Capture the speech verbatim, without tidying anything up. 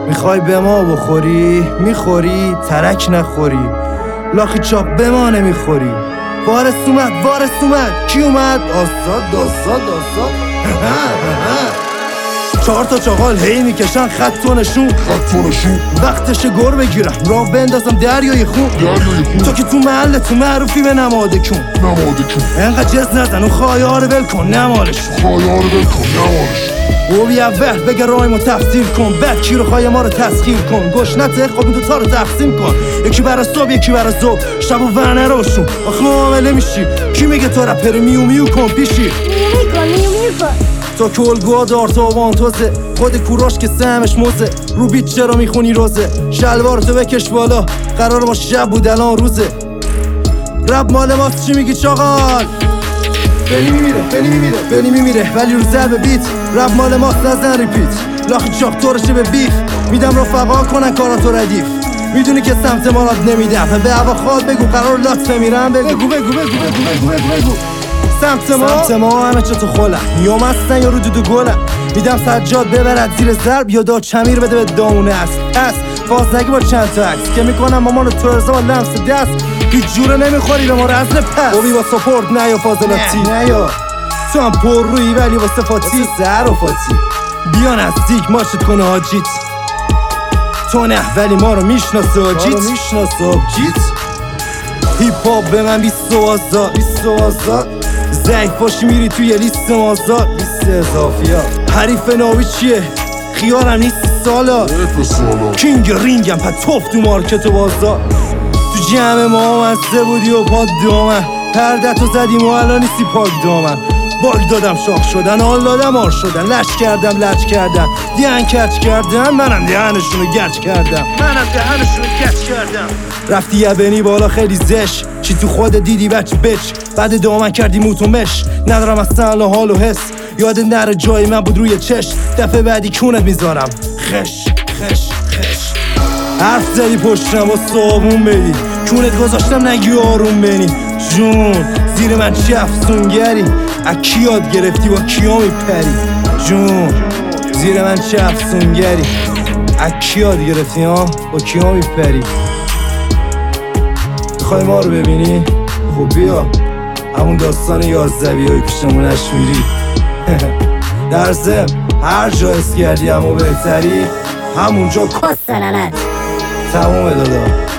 میخوای به ما بخوری؟ میخوری؟ ترک نخوری لاخی چاپ به ما نمیخوری. وارث اومد وارث اومد کی اومد؟ آزاد آزاد آزاد چهار تا چاقال هی میکشن خط و نشون خط و نشون وقتش گر بگیرم راه بندازم دریای خون دریای خون تو که تو محل تو معروفی به نماده کن نماده کن انقدر جز نزن اون خواهیار ول کن نمالش خواهیار ول کن نمالش او بی اول بگه رایمو تفسیر کن بعد کی رو خواهی ما رو تسخیر کن گشنته خب این دوتا رو تقسیم کن یکی برا صبح یکی برا صبح شب و ورنه روشون آخه معامله میشی کی میگه تو رپر میو میو کن پیشی میو کن میو میو کن تا کلگوها دار تا وانتوزه خود کوراش که سهمش موزه رو بیت چرا میخونی روزه شلوارتو بکش بالا قرار ما شب بود الان روزه رب مال ماست چی میگی چاقال بلی میمیره بلی میمیره بلی میمیره ولی رو ضرب بیت رب مال ماست نزن ریپیت لاخی چاق طورشه به بیف میدم رفقا کنن کاراتو ردیف میدونی که سمت مالات نمیدم به هوا خواد بگو قرار لات بمیرم بگو بگو بگو بگو بگو بگو بگو سمت ما سمت ما همه چه تو خولم نیام هستن یا رو دودو گلم میدم سجاد ببرد زیر ضرب یا دا چمیر بده به دامونه است پس فاز با چند تا عکس که میکنم مامان تو ارزا با لمس دست هیچ جوره نمیخوری به ما رزل پس اوبی با سپورت نه یا فاضلاتی نه یا تو هم پر روی ولی با صفاتی سر و فاتی بیا نزدیک ماشت کنه حاجیت تو نه ولی ما رو میشناسه حاجیت ما رو میشناسه حاجیت هیپ هاپ به من بیست و آزاد بیست و آزاد ضعیف باشی میری توی لیست مازاد لیست اضافی ها حریف ناوی چیه؟ خیارم نیستی سالا کینگ رینگم پا توف تو مارکت و بازار تو جمع ما مزده بودی و پاد دامن پردتو زدیم و الان نیستی پاک دامن باگ دادم شاخ شدن حال دادم آر شدن لش کردم لچ کردم دیان کچ کردم منم دهنشونو گچ کردم منم دهنشونو گچ کردم رفتی یبنی بالا خیلی زش چی تو خود دیدی بچه بچ بعد دامن کردی موتو مش ندارم اصلا حال و حس یاد نره جای من بود روی چش دفعه بعدی کونت میذارم خش خش خش حرف زدی پشتم با صابون بدی کونت گذاشتم نگی آروم بینی جون زیر من چی افسونگری اکی یاد گرفتی با کیا میپری جون زیر من چی افسونگری اکی یاد گرفتی ها با کیا میپری میخوای ما رو ببینی؟ خب بیا همون داستان یازدوی های پیشمونش میری در ضمن هر جا اس کردی همو بهتری همونجا کس ننت تمومه دادا